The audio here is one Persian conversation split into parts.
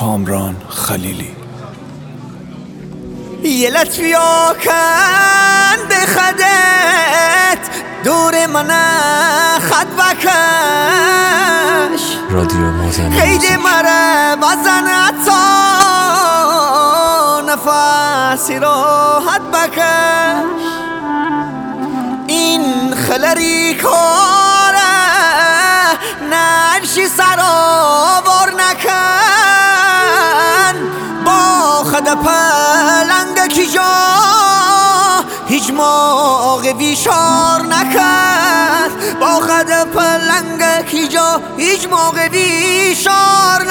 کامران خلیلی. یه لطفی کن به خدت دور من خط بکش، رادیو مازن قید مره بزن تا نفسی راحت بکش. این خلری کاره ننشی سرآور نکن، با خد پلنگ کی جا هیچ موقع ویشار نکن، با خد پلنگ کی جا هیچ موقع ویشار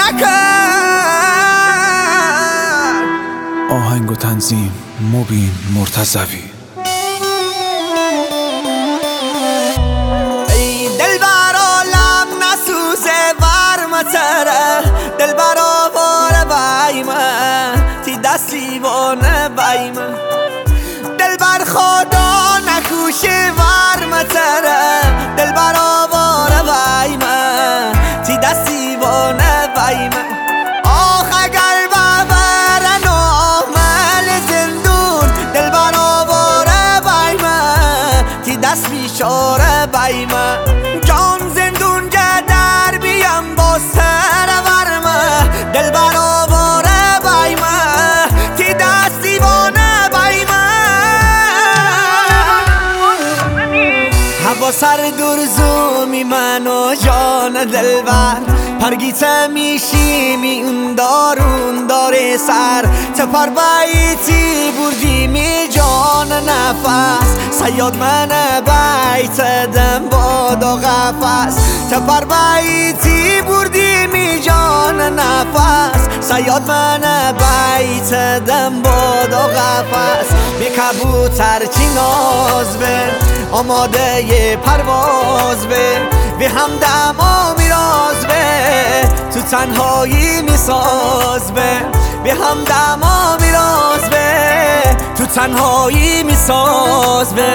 نکن. آهنگ و تنظیم مبین مرتضوی. دل برآوار بایمه تی دستی بانه بایمه، دل بر خدا نکوشه ورمتره، دل برآوار بایمه تی دستی بانه بایمه. آخ اگر ببرن آمل زندون، دل برآوار بایمه تی دست بیچاره بایمه. جان زندون در بیم باستر ورمه، دل برآواره بایمه تی دست دیوانه بایمه. هوا سر درزومی من و جان دلبر، پرگیته میشی می اون دارون داره سر، تپر بیتی بردی می جان نفس، سیاد من بیت دم باد و قفس، تپر بیتی بردی می جان نفس، سیاد من بیت دم باد و قفس. بی کبوتر چی ناز به آماده ی پرواز به همدم و میراز به تو تنهایی میساز به همدم و میراز به تو تنهایی میساز به.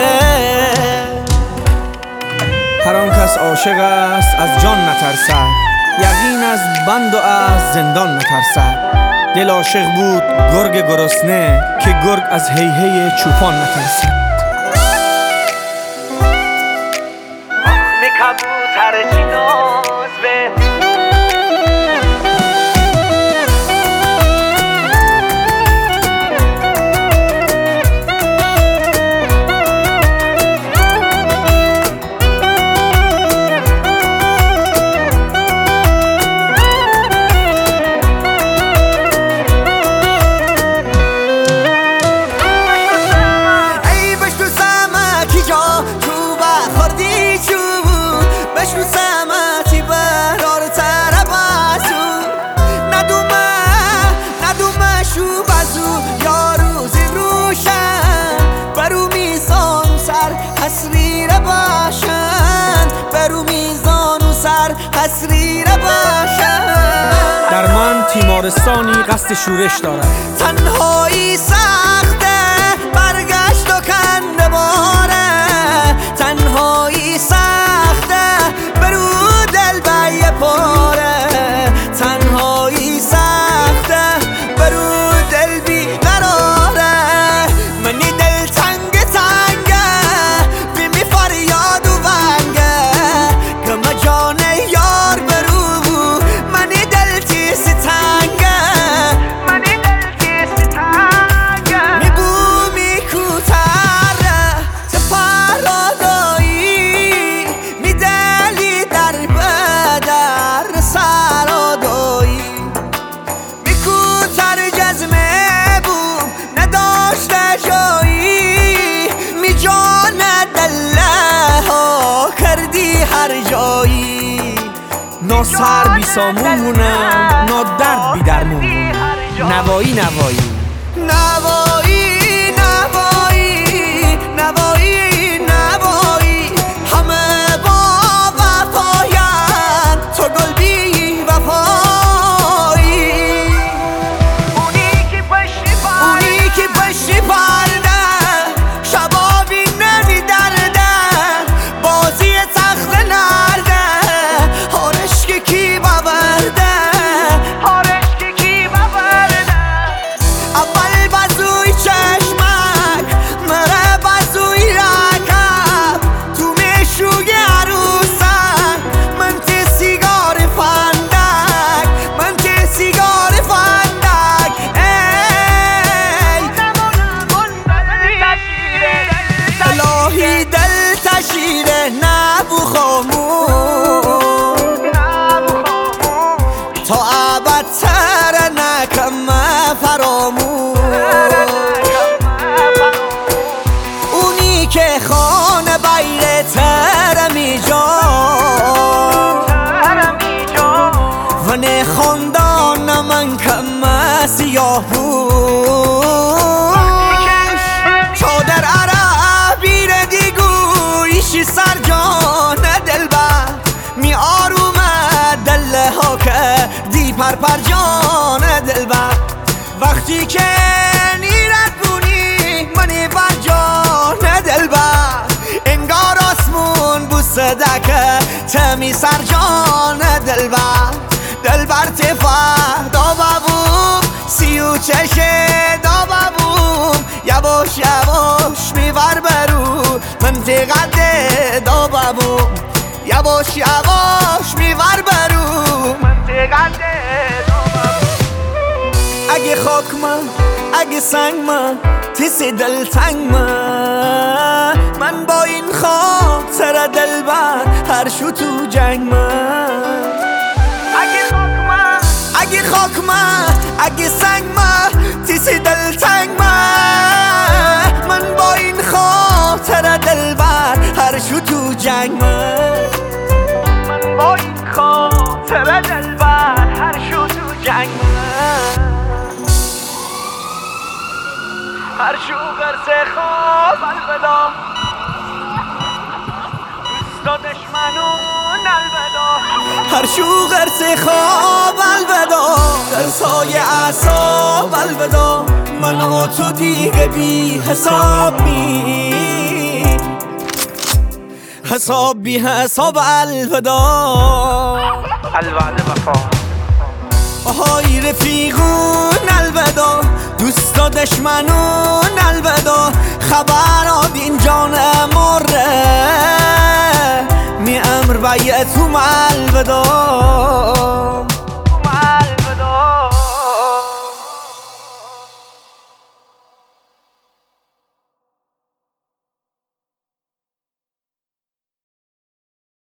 هر آن کس عاشق است از جان نترسد، یقین از بند و از زندان نترسد. دل عاشق بود گرگ گرسنه که گرگ از هیهی چوپان نترسد. کبوتر چی ناز به رو سمتی برار تربازو ندومه شو بازو یا روزی روشن، برو میزان سر حسری را باشن، برو میزان سر حسری را باشن. در من تیمارستانی قصد شورش دارد، تنهایی سخته برگشت و کنده باره، تنهایی سخته برو دل بیه پاره، تنهایی سخته برو دل بی قراره. منی دل تنگه بیمی فریاد و ونگه، گمه جان یار برو منی دل تیسی تنگه، منی دل تیسی تنگه. می بومی کوتره تپرادایی، می دلی در بدر سرادایی، می کوتر جزمه بوم نداشته جایی، می جان دله ها کردی هر جایی. نا سر بی سامون مونم، نا درد بی درمون مونم. نوایی نوایی نوایی نوایی نوایی نوایی، همه با وفاین تو گل بی وفایی. اونی که پشتی پرده شبابی نمی درده، بازی تخت نرده هارش که کی باورده، هارش که کی صدقه تمی سر جان دلبر تفه داببوم سیو چشه داببوم یواش یواش میور برو منطقه داببوم یواش یواش میور برو منطقه داببوم اگه خاک من اگه سنگ من تیس دلتنگ من با این خاطر دلبر هر شو تو جنگ من اگه خاک من اگه سنگ من تیس دلتنگ من با این خاطر دلبر هر شو تو جنگ من با این خاطر دلبر هر شو تو جنگ هر شو قرص خواب الودا دوستا دشمنون الودا هر شو قرص خواب الودا قرصای اعصاب الودا من و تو دیگه بی حساب حساب بی حساب الودا الوعد وفا آهای رفیقون الودا دوستا دشمنون الودا خبرات این جان مره می امر بیعتوم الودا